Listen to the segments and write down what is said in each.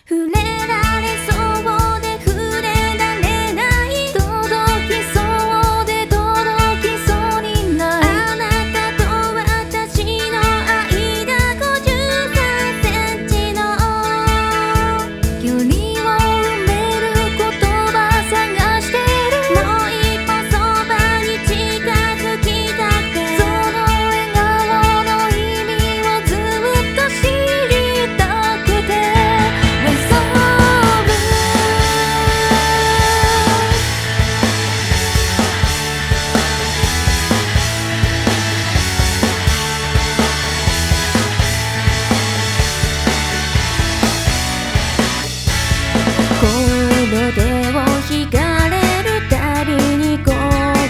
触れられそうで触れられない、届きそうで届きそうにない、あなたと私の間53センチの距離を埋める言葉探してる、もう一歩そばに近づきたくて、その笑顔の意味をずっと知りたくて、この手を引かれるたびに心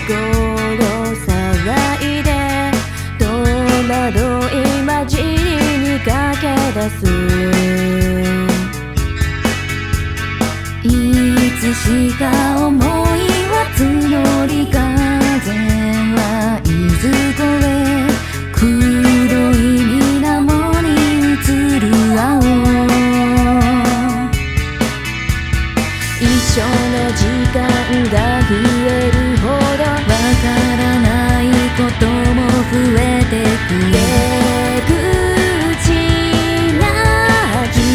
騒いで、戸惑い混じりに駆け出す、いつしか思いは募り、風はいずこへ黒い水面に映る青、一緒の時間が増えるほどわからないことも増えてく、出口なき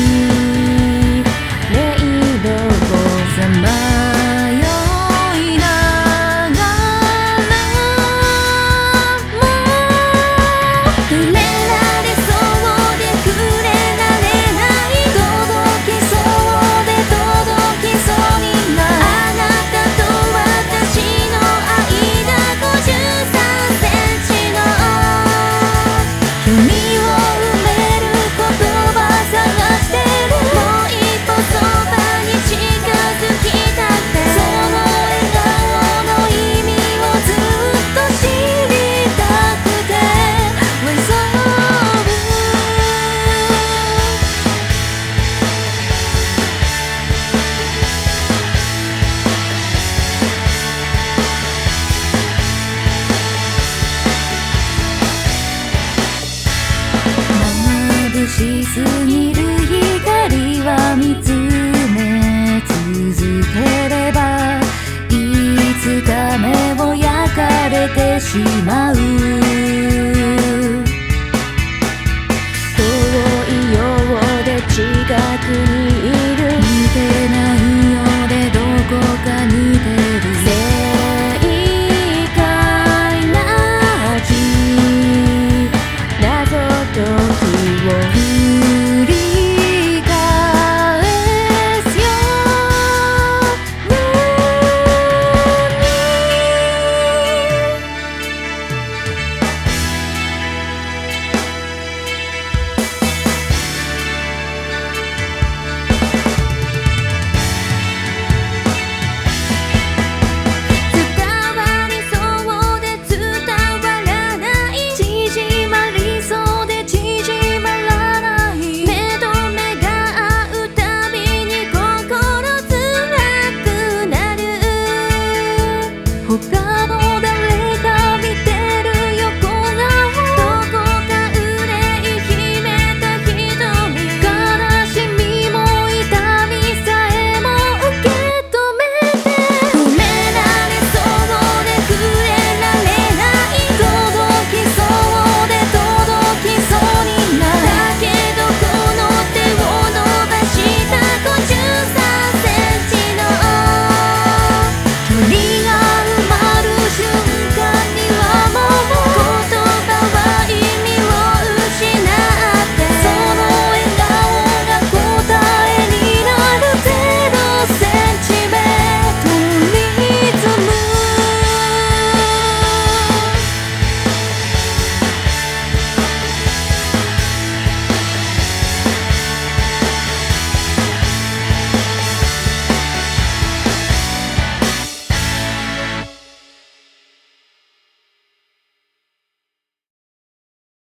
迷路をさまよいながらも、触れられそうで触れられない、届きそうで届きそうにない、あなたと私の間53センチの距離を埋める言葉探してる、もう一歩そばに近づきたくて、その笑顔の意味をずっと知りたくて、 Where's love?眩しすぎる光は見つめ続ければ、いつか目を焼かれてしまう、遠いようで近くに